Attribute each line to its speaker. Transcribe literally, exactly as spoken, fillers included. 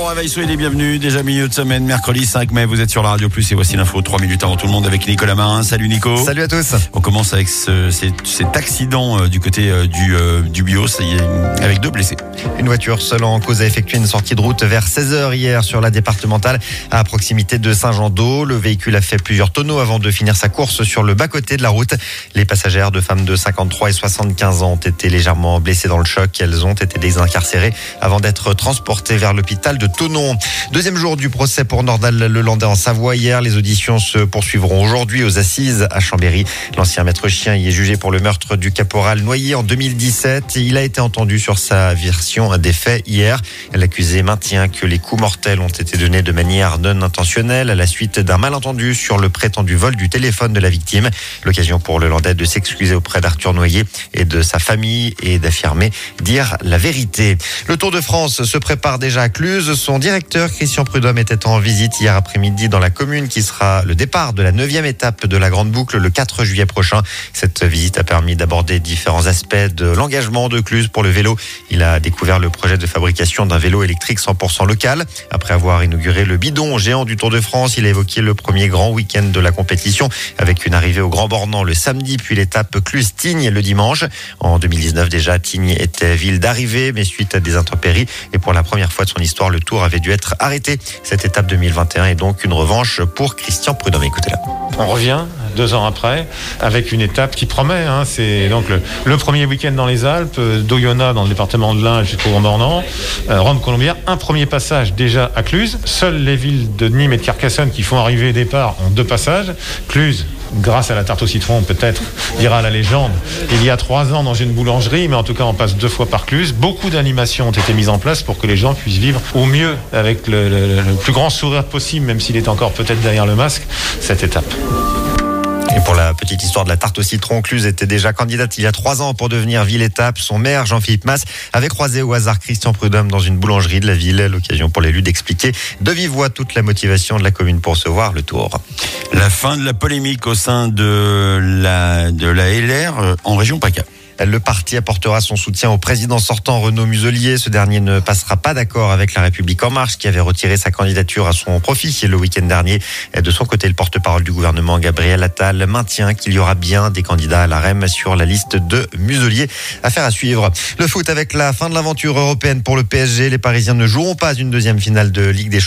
Speaker 1: bon réveil, soyez les bienvenus. Déjà milieu de semaine, mercredi cinq mai, vous êtes sur la Radio Plus et voici l'info trois minutes avant tout le monde avec Nicolas Marin. Salut Nico.
Speaker 2: Salut à tous.
Speaker 1: On commence avec ce, cet, cet accident euh, du côté euh, du, euh, du Bios avec deux blessés.
Speaker 2: Une voiture seule en cause a effectué une sortie de route vers seize heures hier sur la départementale à proximité de Saint-Jean-d'Eau. Le véhicule a fait plusieurs tonneaux avant de finir sa course sur le bas-côté de la route. Les passagères, deux femmes de cinquante-trois et soixante-quinze ans, ont été légèrement blessées dans le choc. Elles ont été désincarcérées avant d'être transportées vers l'hôpital de Thonon. Deuxième jour du procès pour Nordal Lelandais en Savoie. Hier, les auditions se poursuivront aujourd'hui aux assises à Chambéry. L'ancien maître chien y est jugé pour le meurtre du caporal Noyer en deux mille dix-sept. Il a été entendu sur sa version des faits hier. L'accusé maintient que les coups mortels ont été donnés de manière non intentionnelle à la suite d'un malentendu sur le prétendu vol du téléphone de la victime. L'occasion pour Lelandais de s'excuser auprès d'Arthur Noyer et de sa famille et d'affirmer dire la vérité. Le Tour de France se prépare déjà à Cluses. Son directeur, Christian Prudhomme, était en visite hier après-midi dans la commune qui sera le départ de la neuvième étape de la Grande Boucle le quatre juillet prochain. Cette visite a permis d'aborder différents aspects de l'engagement de Cluses pour le vélo. Il a découvert le projet de fabrication d'un vélo électrique cent pour cent local. Après avoir inauguré le bidon géant du Tour de France, il a évoqué le premier grand week-end de la compétition avec une arrivée au Grand Bornand le samedi, puis l'étape Cluses-Tignes le dimanche. En deux mille dix-neuf déjà, Tignes était ville d'arrivée, mais suite à des intempéries et pour la première fois de son histoire, le Tour avait dû être arrêté. Cette étape deux mille vingt et un est donc une revanche pour Christian Prudhomme. Écoutez-la.
Speaker 3: On revient deux ans après avec une étape qui promet. Hein. C'est donc le, le premier week-end dans les Alpes, d'Oyonnax dans le département de l'Ain jusqu'au Grand Bornand, euh, Rome-Colombière, un premier passage déjà à Cluses. Seules les villes de Nîmes et de Carcassonne qui font arrivée et départ ont deux passages. Cluses, grâce à la tarte au citron, peut-être, dira la légende, il y a trois ans dans une boulangerie, mais en tout cas on passe deux fois par Cluses. Beaucoup d'animations ont été mises en place pour que les gens puissent vivre au mieux, avec le, le, le plus grand sourire possible, même s'il est encore peut-être derrière le masque, cette étape.
Speaker 2: Et pour la petite histoire de la tarte au citron, Cluses était déjà candidate il y a trois ans pour devenir ville-étape. Son maire, Jean-Philippe Mas, avait croisé au hasard Christian Prudhomme dans une boulangerie de la ville. L'occasion pour l'élu d'expliquer de vive voix toute la motivation de la commune pour recevoir le Tour.
Speaker 1: La fin de la polémique au sein de la, de la L R en région PACA.
Speaker 2: Le parti apportera son soutien au président sortant Renaud Muselier. Ce dernier ne passera pas d'accord avec La République En Marche qui avait retiré sa candidature à son profit le week-end dernier. De son côté, le porte-parole du gouvernement, Gabriel Attal, maintient qu'il y aura bien des candidats à la R E M sur la liste de Muselier. Affaire à suivre. Le foot avec la fin de l'aventure européenne pour le P S G. Les Parisiens ne joueront pas une deuxième finale de Ligue des Champions.